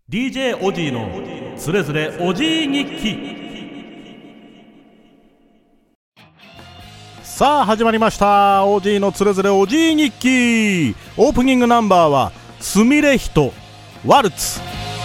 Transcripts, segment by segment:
DJ おじいのつれづれおじい日記。さあ始まりました、おじいのつれづれおじい日記。オープニングナンバーはすみれひとワルツ。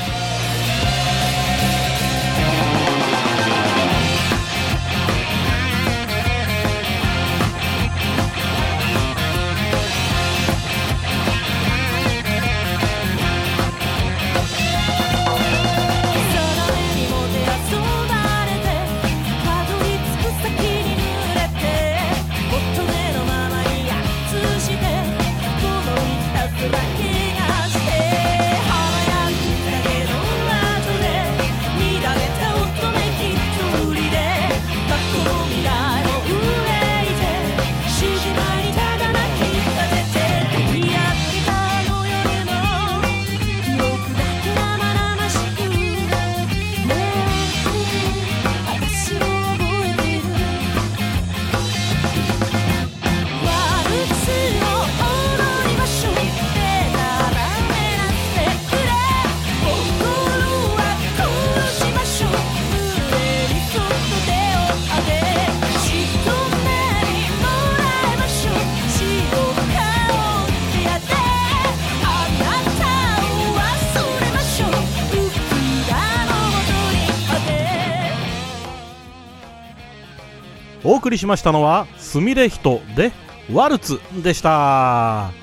お送りしましたのはすみれひとでワルツでした。はい、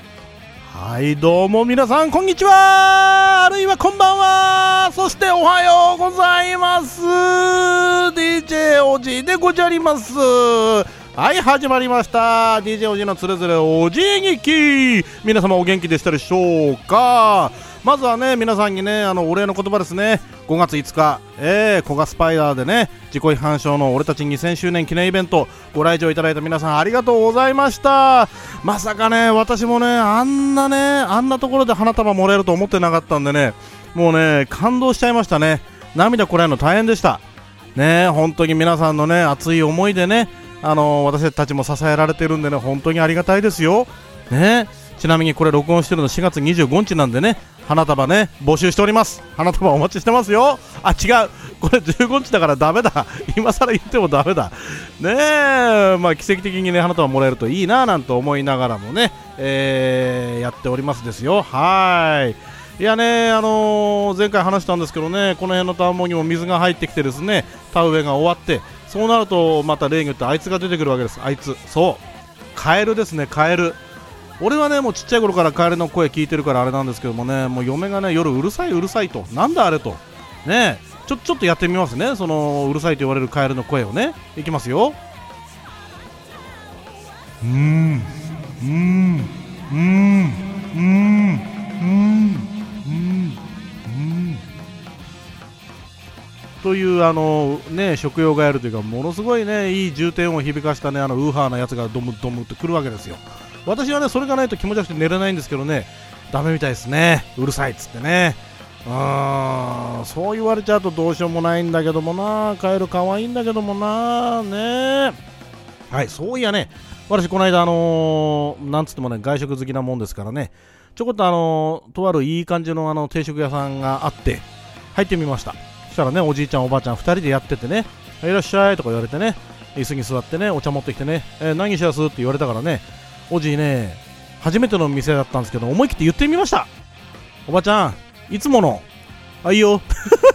どうも皆さんこんにちは、あるいはこんばんは、そしておはようございます。 DJ おじいでござります。はい、始まりました DJ おじいのつれづれおじい日記。皆様お元気でしたでしょうか。まずはね、皆さんにね、お礼の言葉ですね。5月5日、コガスパイダーでね、自己批判賞の俺たち2000周年記念イベントご来場いただいた皆さんありがとうございました。まさかね、私もね、あんなところで花束もらえると思ってなかったんでね、もうね、感動しちゃいましたね。涙こらえるの大変でしたね。本当に皆さんのね、熱い思いでね、私たちも支えられてるんでね、本当にありがたいですよね。ちなみにこれ録音してるの4月25日なんでね、花束ね募集しております。花束お待ちしてますよ。あ、違う、これ15日だからダメだ、今更言ってもダメだねえ。まあ奇跡的にね花束もらえるといいななんて思いながらもね、やっておりますですよ。はい、いやね、前回話したんですけどね、この辺の田んぼにも水が入ってきてですね、田植えが終わって、そうなるとまた例によってあいつが出てくるわけです。あいつ、そうカエルですね。カエル、俺はねもうちっちゃい頃からカエルの声聞いてるからあれなんですけどもね、もう嫁がね夜うるさいと、なんだあれとね、ちょっとやってみますね、そのうるさいと言われるカエルの声をね。いきますよ。というね、食用ガエルというか、ものすごいねいい重点を響かしたね、ウーハーなやつがドムドムってくるわけですよ。私はねそれがないと気持ち悪くて寝れないんですけどね、ダメみたいですね、うるさいっつってね。そう言われちゃうとどうしようもないんだけどもな、カエル可愛いんだけどもなね。はい、そういやね、私この間なんつってもね外食好きなもんですからね、ちょこっととあるいい感じの定食屋さんがあって入ってみました。そしたらね、おじいちゃんおばあちゃん2人でやっててね、いらっしゃいとか言われてね、椅子に座ってねお茶持ってきてね、何しやすって言われたからね、おじいね初めての店だったんですけど思い切って言ってみました。おばちゃんいつものあいいよ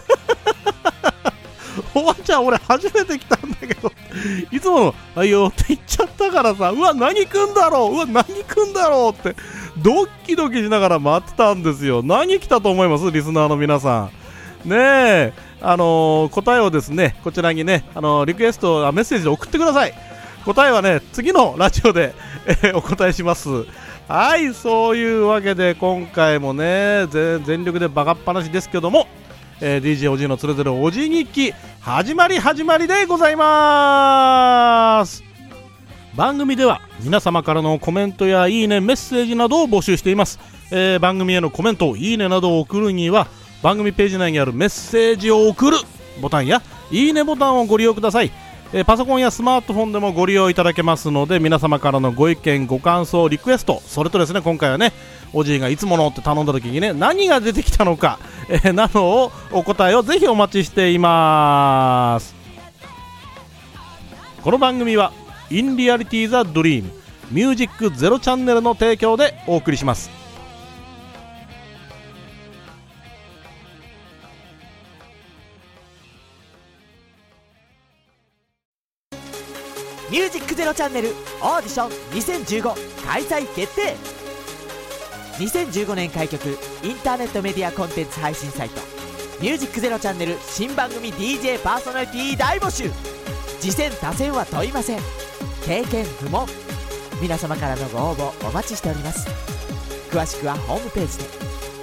おばちゃん俺初めて来たんだけどいつものあいいよって言っちゃったからさ、うわ何食んだろうってドッキドキしながら待ってたんですよ。何来たと思います、リスナーの皆さんねえ。答えをですねこちらにねリクエストメッセージで送ってください。答えはね次のラジオで、お答えします。はい、そういうわけで今回もね全力でバカっぱなしですけども、DJ おじいのつれづれおじい日記始まりでございます。番組では皆様からのコメントやいいねメッセージなどを募集しています。番組へのコメントいいねなどを送るには番組ページ内にあるメッセージを送るボタンやいいねボタンをご利用ください。 パソコンやスマートフォンでもご利用いただけますので、皆様からのご意見ご感想リクエスト、それとですね、今回はねおじいがいつものって頼んだ時にね何が出てきたのか、などをお答えをぜひお待ちしています。この番組はインリアリティザドリームミュージックゼロチャンネルの提供でお送りします。 ミュージックゼロチャンネルオーディション2015開催決定。2015年開局インターネットメディアコンテンツ配信サイトミュージックゼロチャンネル新番組 DJ パーソナリティ大募集。次戦他戦は問いません。経験不問。皆様からのご応募お待ちしております。詳しくはホームページで。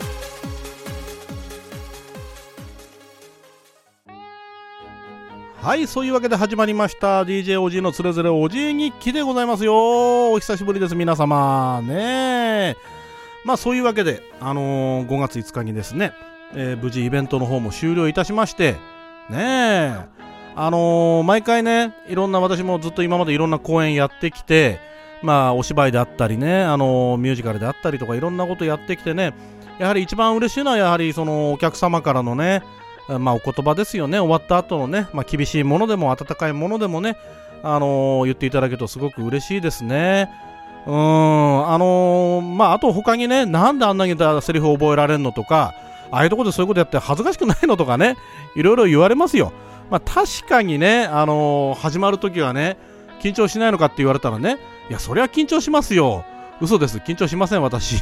はい、そういうわけで始まりました DJ おじいのつれづれおじい日記でございますよ。お久しぶりです皆様ね。まあそういうわけで5月5日にですね、無事イベントの方も終了いたしましてね、毎回ねいろんな、私もずっと今までいろんな公演やってきて、まあお芝居であったりね、ミュージカルであったりとかいろんなことやってきてね、やはり一番嬉しいのはやはりそのお客様からのね、まあお言葉ですよね。終わった後のね、まあ厳しいものでも温かいものでもね、言っていただけるとすごく嬉しいですね。まああと他にね、なんであんなにセリフを覚えられるのとか、ああいうところでそういうことやって恥ずかしくないのとかね、いろいろ言われますよ。まあ確かにね、始まるときはね、緊張しないのかって言われたらね、いやそりゃ緊張しますよ。嘘です、緊張しません私。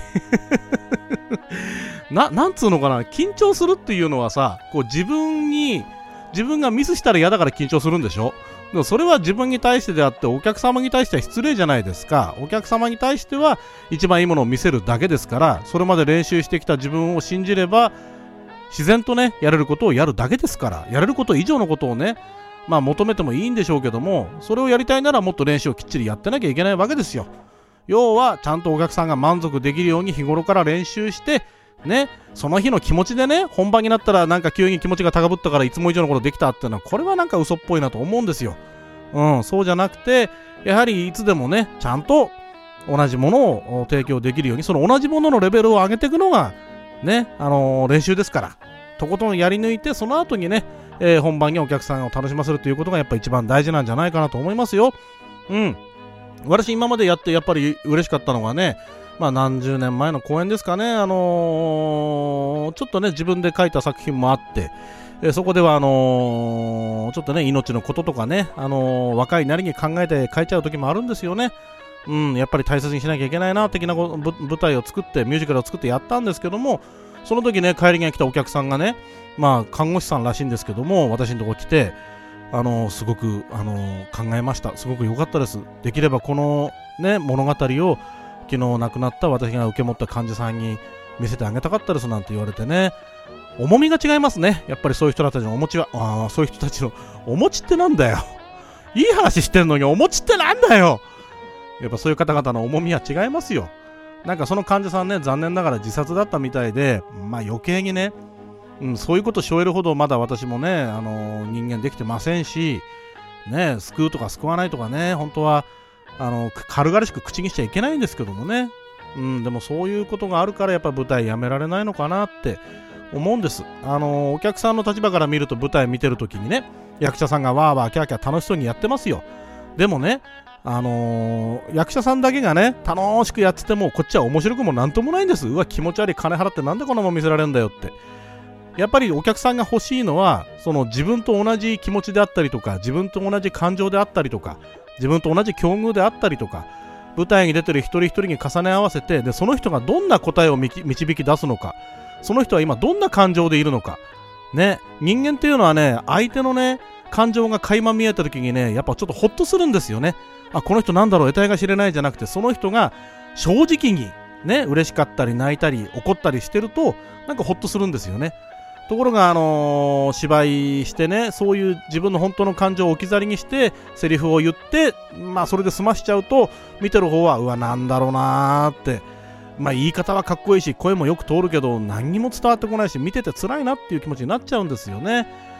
なんつうのかな、緊張するっていうのはさ、こう自分がミスしたら嫌だから緊張するんでしょ。でもそれは自分に対してであってお客様に対しては失礼じゃないですか。お客様に対しては一番いいものを見せるだけですから、それまで練習してきた自分を信じれば自然とねやれることをやるだけですから、やれること以上のことをね、まあ求めてもいいんでしょうけども、それをやりたいならもっと練習をきっちりやってなきゃいけないわけですよ。要はちゃんとお客さんが満足できるように日頃から練習してね、その日の気持ちでね、本番になったらなんか急に気持ちが高ぶったからいつも以上のことできたっていうのは、これはなんか嘘っぽいなと思うんですよ。そうじゃなくて、やはりいつでもねちゃんと同じものを提供できるように、その同じもののレベルを上げていくのがね、練習ですから、とことんやり抜いて、その後にね、本番にお客さんを楽しませるということがやっぱ一番大事なんじゃないかなと思いますよ。私今までやってやっぱり嬉しかったのがね、まあ何十年前の公演ですかね、ちょっとね自分で書いた作品もあって、そこではちょっとね命のこととかね、若いなりに考えて書いちゃう時もあるんですよね。やっぱり大切にしなきゃいけないな的な舞台を作って、ミュージカルを作ってやったんですけども、その時ね帰りに来たお客さんがね、まあ看護師さんらしいんですけども、私のとこ来てすごく考えました、すごく良かったです、できればこのね物語を昨日亡くなった私が受け持った患者さんに見せてあげたかったですなんて言われてね、重みが違いますね。やっぱりそういう人たちのお餅は、そういう人たちのお餅ってなんだよ、いい話してんのにお餅ってなんだよ。やっぱそういう方々の重みは違いますよ。なんかその患者さんね、残念ながら自殺だったみたいで、まあ余計にね、そういうことを背負えるほどまだ私もね、人間できてませんしね、救うとか救わないとかね、本当は軽々しく口にしちゃいけないんですけどもね、でもそういうことがあるからやっぱ舞台やめられないのかなって思うんです。お客さんの立場から見ると舞台見てるときにね、役者さんがわーわーキャーキャー楽しそうにやってますよ。でもね、役者さんだけがね楽しくやっててもこっちは面白くもなんともないんです。うわ気持ち悪い、金払ってなんでこんなもん見せられるんだよって。やっぱりお客さんが欲しいのは、その自分と同じ気持ちであったりとか、自分と同じ感情であったりとか、自分と同じ境遇であったりとか、舞台に出てる一人一人に重ね合わせて、でその人がどんな答えを導き出すのか、その人は今どんな感情でいるのかね。人間っていうのはね、相手のね感情が垣間見えた時にね、やっぱちょっとホッとするんですよね。この人なんだろう、得体が知れないじゃなくて、その人が正直にね嬉しかったり泣いたり怒ったりしてるとなんかホッとするんですよね。ところが芝居してね、そういう自分の本当の感情を置き去りにしてセリフを言って、まあそれで済ましちゃうと、見てる方はうわなんだろうなーって、まあ言い方はかっこいいし声もよく通るけど何にも伝わってこないし、見てて辛いなっていう気持ちになっちゃうんですよね。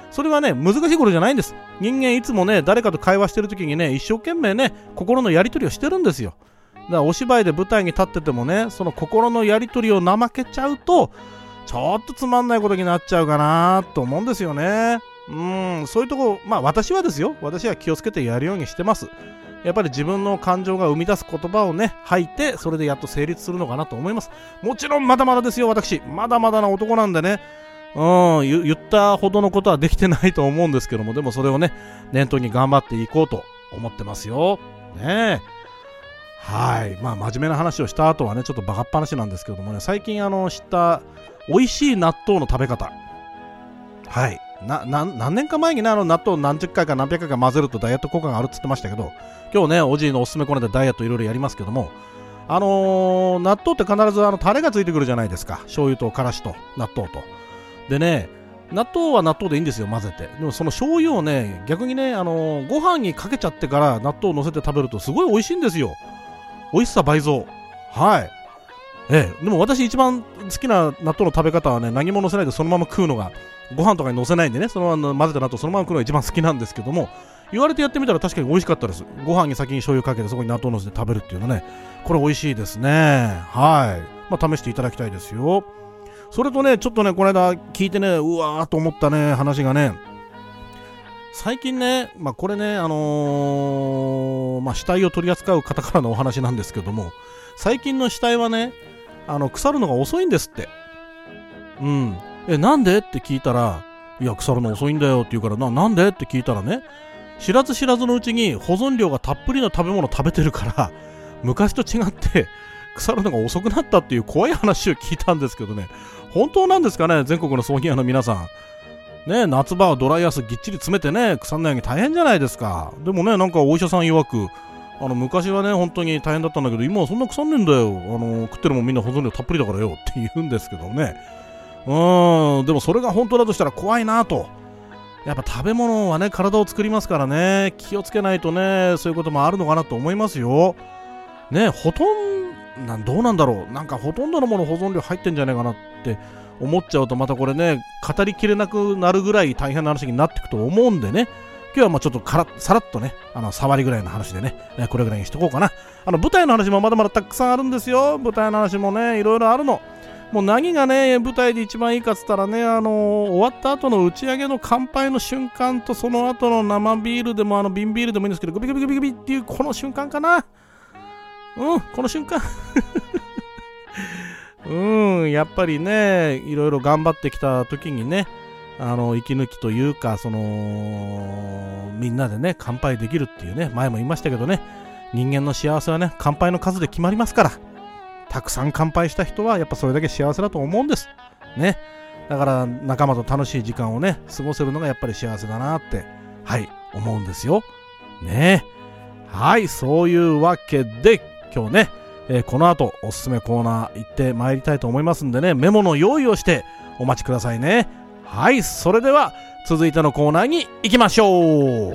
それはね難しいことじゃないんです。人間いつもね誰かと会話してる時にね一生懸命ね心のやり取りをしてるんですよ。だからお芝居で舞台に立っててもねその心のやり取りを怠けちゃうとちょっとつまんないことになっちゃうかなと思うんですよね。そういうとこ私はですよ、私は気をつけてやるようにしてます。やっぱり自分の感情が生み出す言葉をね吐いてそれでやっと成立するのかなと思います。もちろんまだまだですよ、私まだまだな男なんでね言ったほどのことはできてないと思うんですけども、でもそれをね念頭に頑張っていこうと思ってますよね。はい、真面目な話をした後はねちょっとバカっ話なんですけどもね、最近知った美味しい納豆の食べ方、はい何年か前にね納豆何十回か何百回か混ぜるとダイエット効果があるって言ってましたけど、今日ねおじいのおすすめコーナーでダイエットいろいろやりますけども、納豆って必ずタレがついてくるじゃないですか。醤油とからしと納豆とでね、納豆は納豆でいいんですよ、混ぜて。でもその醤油をね逆にねご飯にかけちゃってから納豆を乗せて食べるとすごい美味しいんですよ。美味しさ倍増。はい。でも私一番好きな納豆の食べ方はね、何も乗せないでそのまま食うのが、ご飯とかに乗せないんでね、そのまま混ぜた納豆そのまま食うのが一番好きなんですけども、言われてやってみたら確かに美味しかったです。ご飯に先に醤油かけてそこに納豆乗せて食べるっていうのね、これ美味しいですね。はい。試していただきたいですよ。それとね、ちょっとねこの間聞いてね、うわーと思ったね話がね、最近ね、これね死体を取り扱う方からのお話なんですけども、最近の死体はね腐るのが遅いんですって。なんでって聞いたら、いや腐るの遅いんだよって言うから、なんでって聞いたらね、知らず知らずのうちに保存量がたっぷりの食べ物を食べてるから昔と違って腐るのが遅くなったっていう怖い話を聞いたんですけどね、本当なんですかね、全国の葬儀屋の皆さんね。夏場はドライアイスぎっちり詰めてね腐んないように大変じゃないですか。でもねなんかお医者さん曰く昔はね本当に大変だったんだけど今はそんな腐んねえんだよ、食ってるもんみんな保存量たっぷりだからよって言うんですけどね。でもそれが本当だとしたら怖いなと。やっぱ食べ物はね体を作りますからね、気をつけないとねそういうこともあるのかなと思いますよね。どうなんだろう、なんかほとんどのもの保存量入ってんじゃないかなって思っちゃうと、またこれね語りきれなくなるぐらい大変な話になっていくと思うんでね、今日はちょっとさらっとね触りぐらいの話でねこれぐらいにしとこうかな。舞台の話もまだまだたくさんあるんですよ。舞台の話もねいろいろあるの。もう何がね舞台で一番いいかっつったらね、終わった後の打ち上げの乾杯の瞬間と、その後の生ビールでも瓶ビールでもいいんですけど、グビグビグビグビっていうこの瞬間かな。この瞬間やっぱりねいろいろ頑張ってきた時にね息抜きというかみんなでね乾杯できるっていうね、前も言いましたけどね、人間の幸せはね乾杯の数で決まりますから、たくさん乾杯した人はやっぱそれだけ幸せだと思うんですね。だから仲間と楽しい時間をね過ごせるのがやっぱり幸せだなって思うんですよね。そういうわけで今日ね、この後おすすめコーナー行ってまいりたいと思いますんでね、メモの用意をしてお待ちくださいね。それでは続いてのコーナーに行きましょう。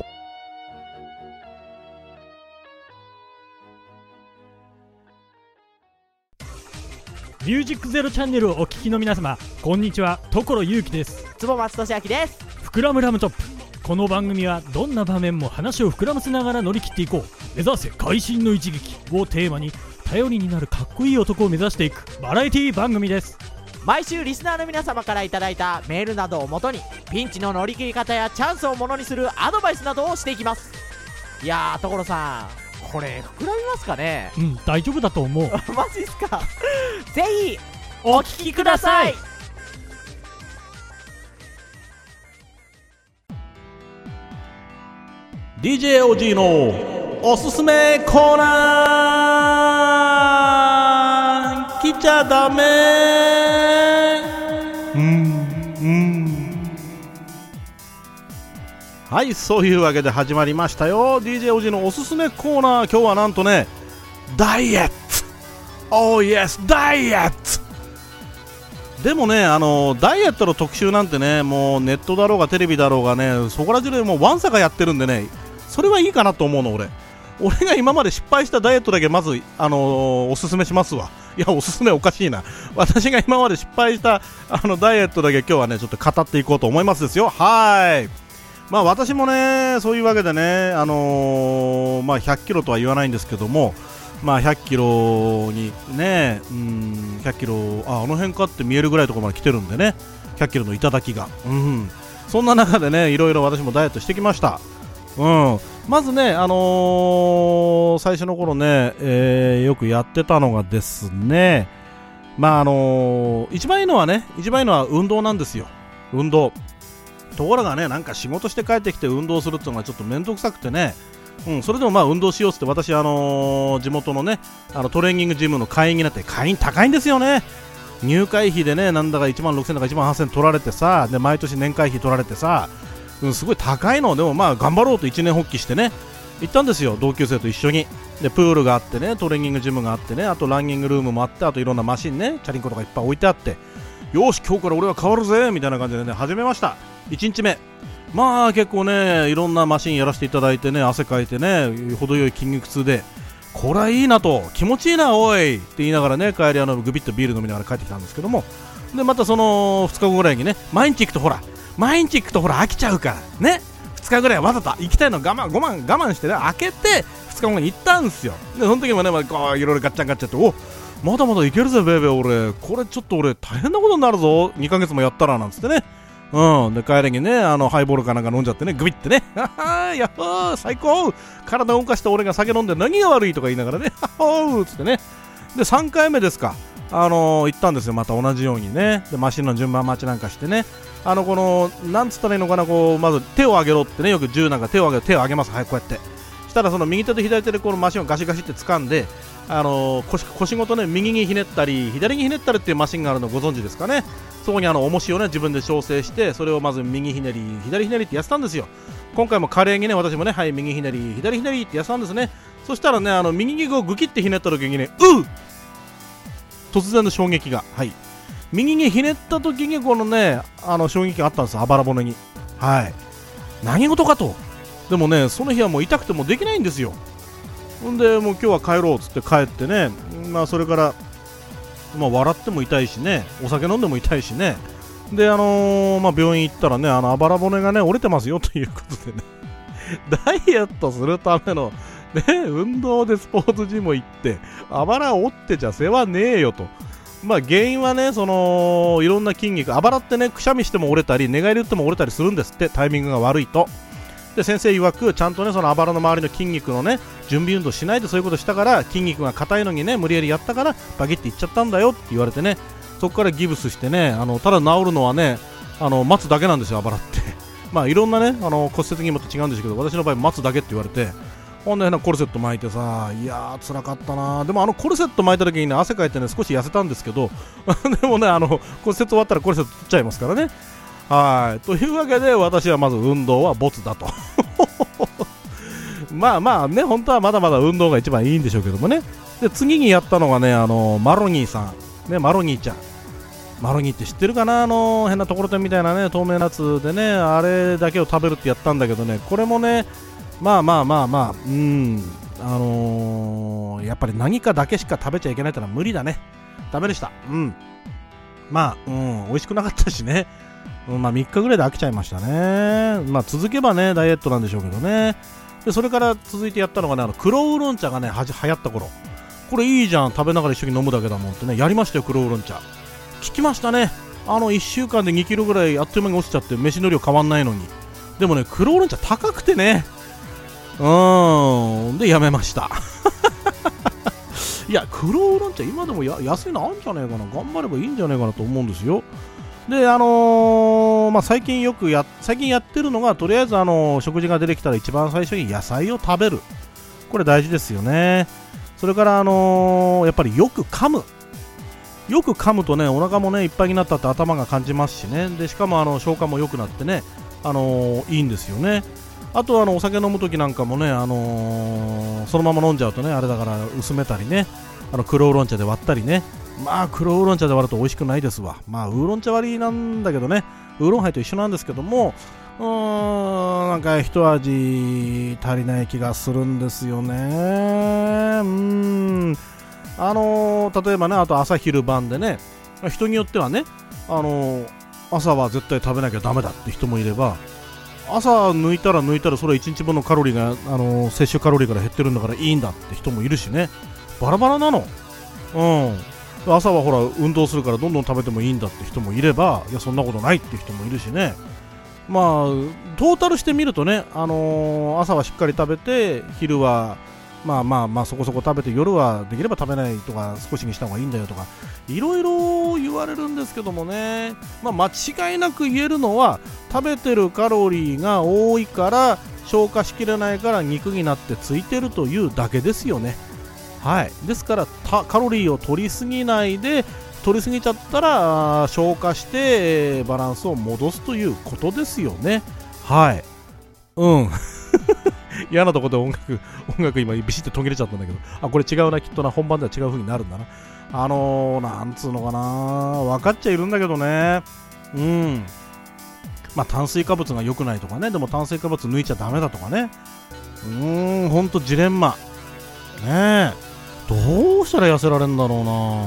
ミュージックゼロチャンネルをお聞きの皆様、こんにちは。所ゆうきです。 坪松俊明です。 膨らむラムチョップ。この番組はどんな場面も話を膨らませながら乗り切っていこう、目指せ会心の一撃をテーマに、頼りになるかっこいい男を目指していくバラエティ番組です。 毎週リスナーの皆様からいただいたメールなどをもとに、ピンチの乗り切り方やチャンスをものにするアドバイスなどをしていきます。いやー所さん、これ膨らみますかね。 大丈夫だと思うマジっすかぜひお聞きください。 DJ おじいのおすすめコーナー、来ちゃダメ。そういうわけで始まりましたよ DJ おじいのおすすめコーナー。今日はなんとねダイエット。Oh yes ダイエット。でもねダイエットの特集なんてね、もうネットだろうがテレビだろうがね、そこら中でもうわんさかやってるんでね、それはいいかなと思うの。俺が今まで失敗したダイエットだけまずおすすめしますわ。 いやおすすめおかしいな。私が今まで失敗したダイエットだけ今日はねちょっと語っていこうと思いますですよ。はい。まあ私もねそういうわけでねまあ100キロとは言わないんですけども、まあ100キロにね100キロあの辺かって見えるぐらいのところまで来てるんでね、100キロの頂が、そんな中でねいろいろ私もダイエットしてきました。まずね最初の頃ね、よくやってたのがですね、まあ一番いいのは運動なんですよ。運動。ところがねなんか仕事して帰ってきて運動するっていうのがちょっと面倒くさくてね、それでもまあ運動しようって私地元のねトレーニングジムの会員になって、会員高いんですよね。入会費でねなんだか1万6000とか1万8000取られてさ、で毎年年会費取られてさ、すごい高いの。でもまあ頑張ろうと一年発起してね行ったんですよ、同級生と一緒に。でプールがあってね、トレーニングジムがあってね、あとランニングルームもあって、あといろんなマシンね、チャリンコとかいっぱい置いてあって、よし今日から俺は変わるぜみたいな感じでね始めました。1日目まあ結構ねいろんなマシンやらせていただいてね、汗かいてね程よい筋肉痛で、これはいいなと、気持ちいいなおいって言いながらね帰りグビッとビール飲みながら帰ってきたんですけども、でまたその2日後ぐらいにね毎日行くとほら飽きちゃうからね、2日ぐらいわざと行きたいの我慢してね開けて2日後に行ったんですよ。でその時もねこういろいろガッチャンガッチャって、おまだまだいけるぜベイベー、俺これちょっと俺大変なことになるぞ2ヶ月もやったらなんつってね、で帰りにねハイボールかなんか飲んじゃってね、グビってねやっほー最高、体動かして俺が酒飲んで何が悪いとか言いながらねはっほーつってね、で3回目ですか行ったんですよ、また同じようにね。でマシンの順番待ちなんかしてね、このなんつったらいいのかな、こうまず手を上げろってね、よく銃なんか手を上げます。はい、こうやってしたらその右手と左手でこのマシンをガシガシって掴んで腰ごとね右にひねったり左にひねったりっていうマシンがあるのご存知ですかね。そこに重しをね自分で調整して、それをまず右ひねり左ひねりってやってたんですよ。今回も華麗にね私もねはい右ひねり左ひねりってやってたんですね。そしたらね右をグキってひねった時にね突然の衝撃が、はい、右にひねった時にこのね衝撃があったんです、あばら骨に。はい、何事かと。でもねその日はもう痛くてもできないんですよ。ほんでもう今日は帰ろうっつって帰ってね、まあそれから笑っても痛いしね、お酒飲んでも痛いしね。で病院行ったらねあばら骨がね折れてますよということでねダイエットするためのね運動でスポーツジム行ってあばら折ってちゃ世話ねえよと。まあ原因はねいろんな筋肉、あばらってねくしゃみしても折れたり寝返り打っても折れたりするんですって、タイミングが悪いと。で先生曰くちゃんとねそのあばらの周りの筋肉のね準備運動しないでそういうことしたから、筋肉が硬いのにね無理やりやったからバキっていっちゃったんだよって言われてね、そこからギブスしてねただ治るのはね待つだけなんですよ、あばらってまあいろんなね骨折にもって違うんですけど、私の場合待つだけって言われて、ほんでコルセット巻いてさ、いやー辛かったな。でもコルセット巻いた時にね汗かいてね少し痩せたんですけどでもね骨折終わったらコルセット取っちゃいますからね。はい、というわけで私はまず運動はボツだとまあね本当はまだまだ運動が一番いいんでしょうけどもね。で次にやったのがねマロニーさんね、マロニーちゃん、マロニーって知ってるかな、変なところてんみたいなね透明なやつでね、あれだけを食べるってやったんだけどね、これもねやっぱり何かだけしか食べちゃいけないってのは無理だね。ダメでした。美味しくなかったしね。3日ぐらいで飽きちゃいましたね。続けばねダイエットなんでしょうけどね。でそれから続いてやったのがね黒ウーロン茶がね流行った頃、これいいじゃん食べながら一緒に飲むだけだもんってねやりましたよ。黒ウーロン茶効きましたね。1週間で2キロぐらいあっという間に落ちちゃって、飯の量変わんないのに。でもね黒ウーロン茶高くてねでやめましたいや黒ウーロン茶今でも安いのあるんじゃないかな、頑張ればいいんじゃないかなと思うんですよ。で最近やってるのが、とりあえず食事が出てきたら一番最初に野菜を食べる、これ大事ですよね。それからやっぱりよく噛むとねお腹もねいっぱいになったって頭が感じますしね。でしかも消化も良くなってねいいんですよね。あとお酒飲むときなんかもねそのまま飲んじゃうとねあれだから薄めたりね黒ウーロン茶で割ったりね。黒ウーロン茶で割ると美味しくないですわ。ウーロン茶割りなんだけどね、ウーロンハイと一緒なんですけども、なんか一味足りない気がするんですよね。 例えばね、あと朝昼晩でね、人によってはね、朝は絶対食べなきゃダメだって人もいれば、朝抜いたらそれは1日分のカロリーが、摂取カロリーから減ってるんだからいいんだって人もいるしね、バラバラなの。朝はほら運動するからどんどん食べてもいいんだって人もいれば、いやそんなことないって人もいるしね。まあトータルしてみるとね、朝はしっかり食べて、昼はまあそこそこ食べて、夜はできれば食べないとか少しにした方がいいんだよとか、いろいろ言われるんですけどもね、間違いなく言えるのは、食べてるカロリーが多いから消化しきれないから肉になってついてるというだけですよね。はい、ですからカロリーを取りすぎないで、取りすぎちゃったら消化してバランスを戻すということですよね。はい、嫌なとこで音楽今ビシッと途切れちゃったんだけど、これ違うな、きっとな、本番では違う風になるんだな。なんつうのかな、分かっちゃいるんだけどね。炭水化物が良くないとかね、でも炭水化物抜いちゃダメだとかね、ほんとジレンマね。どうしたら痩せられるんだろう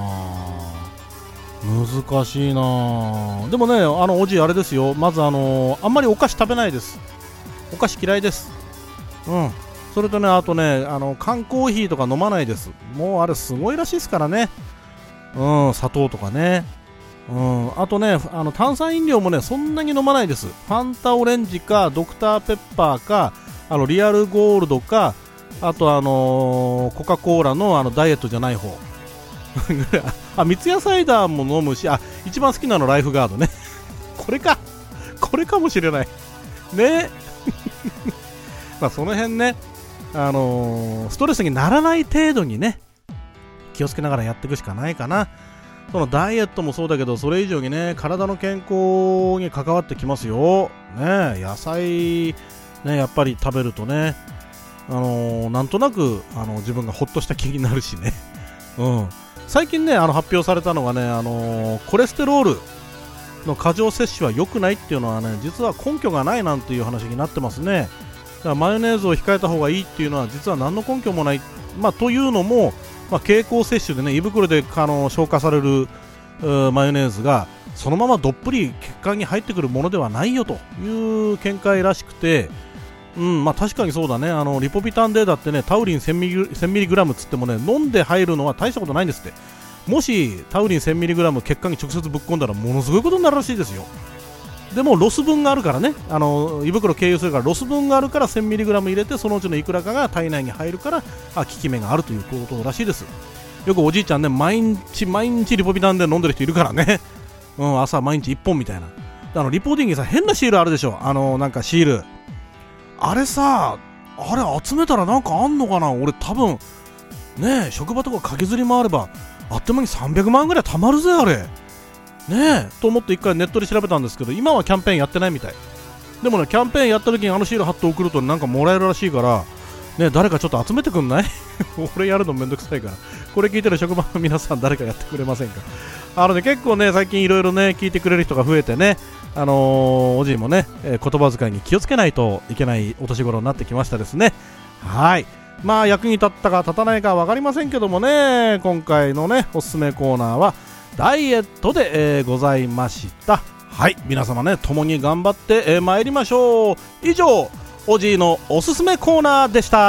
な、難しいな。でもね、おじいあれですよ、まずあんまりお菓子食べないです。お菓子嫌いです。それとね、あとね、缶コーヒーとか飲まないです。もうあれすごいらしいですからね。砂糖とかね。あとね、炭酸飲料もね、そんなに飲まないです。ファンタオレンジかドクターペッパーかリアルゴールドか、あとコカ・コーラのダイエットじゃない方三ツ矢サイダーも飲むし、一番好きなのライフガードねこれかもしれないねその辺ね、ストレスにならない程度にね、気をつけながらやっていくしかないかな。そのダイエットもそうだけど、それ以上にね、体の健康に関わってきますよね。野菜ね、やっぱり食べるとね、なんとなく自分がほっとした気になるしね最近ね、発表されたのがね、コレステロールの過剰摂取は良くないっていうのはね、実は根拠がないなんていう話になってますね。だからマヨネーズを控えた方がいいっていうのは実は何の根拠もない、というのも、経口摂取でね、胃袋で消化されるマヨネーズがそのままどっぷり血管に入ってくるものではないよという見解らしくて、確かにそうだね。リポビタン D だってね、タウリン 1000mg つってもね、飲んで入るのは大したことないんですって。もしタウリン 1000mg 血管に直接ぶっ込んだらものすごいことになるらしいですよ。でもロス分があるからね、胃袋経由するからロス分があるから 1000mg 入れて、そのうちのいくらかが体内に入るから効き目があるということらしいです。よくおじいちゃんね、毎日リポビタン D 飲んでる人いるからね、朝毎日1本みたいな。リポーティングにさ、変なシールあるでしょ、なんかシール、あれさ、あれ集めたらなんかあんのかな。俺多分ね、職場とか駆けずり回ればあっという間に300万ぐらい貯まるぜあれねと思って一回ネットで調べたんですけど、今はキャンペーンやってないみたい。でもね、キャンペーンやった時にシール貼って送るとなんかもらえるらしいからね、誰かちょっと集めてくんない俺やるのめんどくさいから、これ聞いてる職場の皆さん誰かやってくれませんか。結構ね、最近いろいろね聞いてくれる人が増えてね、おじいもね、言葉遣いに気をつけないといけないお年頃になってきましたですね。はい、役に立ったか立たないか分かりませんけどもね、今回のねおすすめコーナーはダイエットで、ございました。はい、皆様ね、共に頑張って、参りましょう。以上、おじいのおすすめコーナーでした。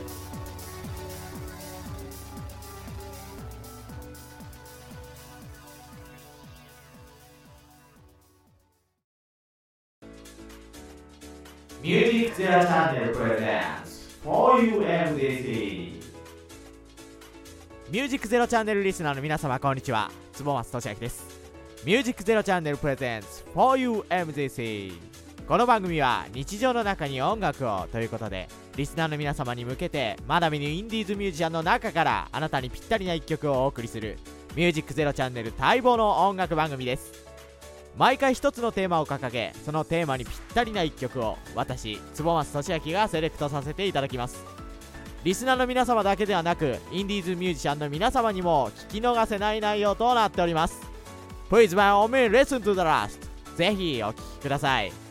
ミュージックゼロチャンネルプレゼンツ 4UMDC。 ミュージックゼロチャンネルリスナーの皆様、こんにちは。坪松俊明です。ミュージックゼロチャンネルプレゼンツ 4UMDC。 この番組は日常の中に音楽をということで、リスナーの皆様に向けてまだ見ぬインディーズミュージシャンの中からあなたにぴったりな一曲をお送りするミュージックゼロチャンネル待望の音楽番組です。毎回一つのテーマを掲げ、そのテーマにぴったりな一曲を私、坪松俊明がセレクトさせていただきます。リスナーの皆様だけではなく、インディーズミュージシャンの皆様にも聞き逃せない内容となっております。 Please by all means listen to the last。 ぜひお聴きください。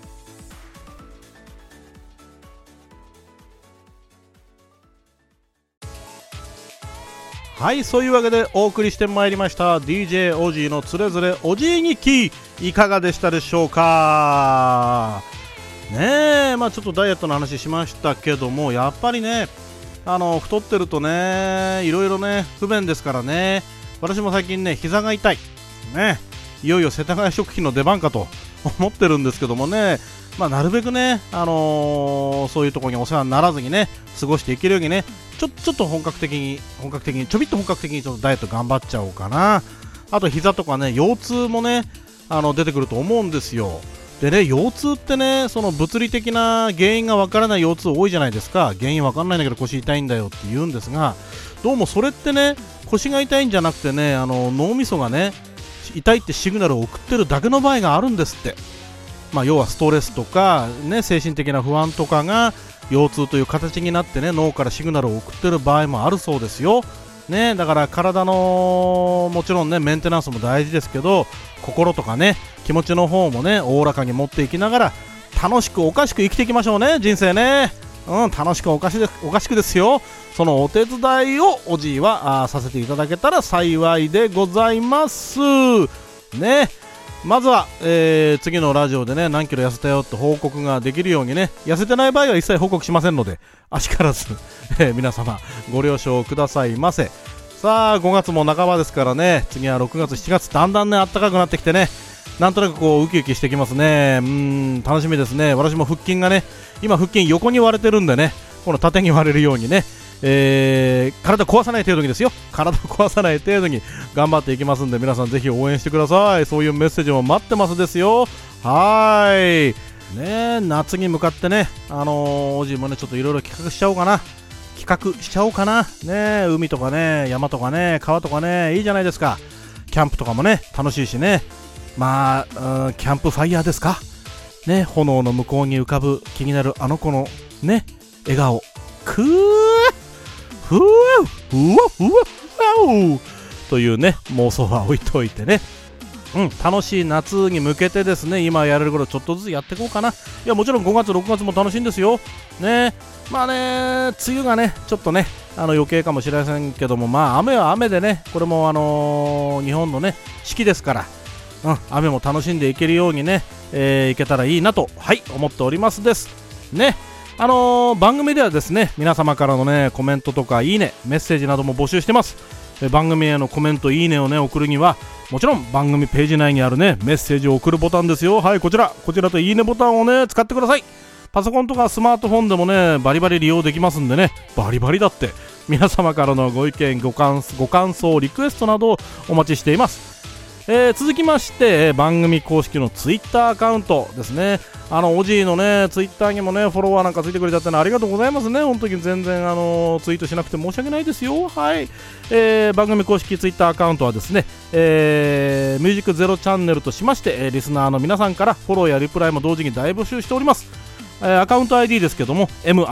はい、そういうわけでお送りしてまいりました DJ おじいのつれづれおじい日記、いかがでしたでしょうかね。ちょっとダイエットの話しましたけども、やっぱりね太ってるとね、いろいろね不便ですからね。私も最近ね膝が痛いね、いよいよ世田谷食品の出番かと思ってるんですけどもね、なるべくね、そういうところにお世話にならずにね過ごしていけるようにね、ちょっと本格的にちょびっと本格的にちょっとダイエット頑張っちゃおうかな。あと膝とかね腰痛もね出てくると思うんですよ。でね、腰痛ってね、その物理的な原因がわからない腰痛多いじゃないですか。原因わかんないんだけど腰痛いんだよって言うんですが、どうもそれってね、腰が痛いんじゃなくてね、脳みそがね痛いってシグナルを送ってるだけの場合があるんですって。要はストレスとかね、精神的な不安とかが腰痛という形になってね、脳からシグナルを送ってる場合もあるそうですよね。だから体のもちろんねメンテナンスも大事ですけど、心とかね気持ちの方もねおおらかに持っていきながら楽しくおかしく生きていきましょうね、人生ね。楽しくおかしくですよ。そのお手伝いをおじいはさせていただけたら幸いでございますね。まずは、次のラジオでね何キロ痩せたよって報告ができるようにね、痩せてない場合は一切報告しませんので、あしからず、皆様ご了承くださいませ。さあ5月も半ばですからね、次は6月7月だんだんね暖かくなってきてね、なんとなくこうウキウキしてきますね。楽しみですね。私も腹筋がね、今腹筋横に割れてるんでね、この縦に割れるようにね、体壊さない程度にですよ、体壊さない程度に頑張っていきますんで、皆さんぜひ応援してください。そういうメッセージも待ってますですよ。はーいね、夏に向かってね、おじいもねちょっといろいろ企画しちゃおうかなね。海とかね山とかね川とかね、いいじゃないですか。キャンプとかもね楽しいしね。キャンプファイヤーですかね。炎の向こうに浮かぶ気になるあの子のね笑顔、くーふわふわふわふわというね妄想は置いといてね、楽しい夏に向けてですね、今やれることちょっとずつやっていこうかな。いやもちろん5月6月も楽しいんですよね。梅雨がねちょっとね余計かもしれませんけども、雨は雨でね、これも日本のね四季ですから、雨も楽しんでいけるようにね、いけたらいいなと思っておりますですね。番組ではですね、皆様からのねコメントとかいいねメッセージなども募集してます。番組へのコメントいいねをね送るには、もちろん番組ページ内にあるねメッセージを送るボタンですよ。こちらといいねボタンをね使ってください。パソコンとかスマートフォンでもねバリバリ利用できますんでね、バリバリだって、皆様からのご意見ご感想リクエストなどをお待ちしています。続きまして番組公式のツイッターアカウントですね。おじいのねツイッターにもねフォロワーなんかついてくれちゃってね、ありがとうございますね。本当に全然ツイートしなくて申し訳ないですよ。番組公式ツイッターアカウントはですね、ミュージックゼロチャンネルとしまして、リスナーの皆さんからフォローやリプライも同時に大募集しております。アカウント ID ですけども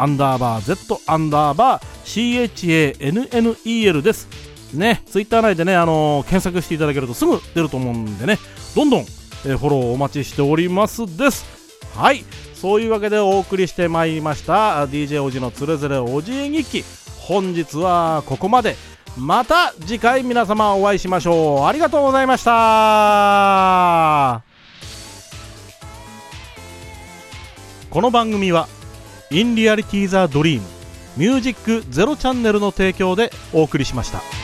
M_Z_CHANNEL ですね。ツイッター内でね、検索していただけるとすぐ出ると思うんでね、どんどん、フォローお待ちしておりますです。そういうわけでお送りしてまいりました DJ おじのつれづれおじい日記、本日はここまで。また次回皆様お会いしましょう。ありがとうございました。この番組はインリアリティザドリームミュージックゼロチャンネルの提供でお送りしました。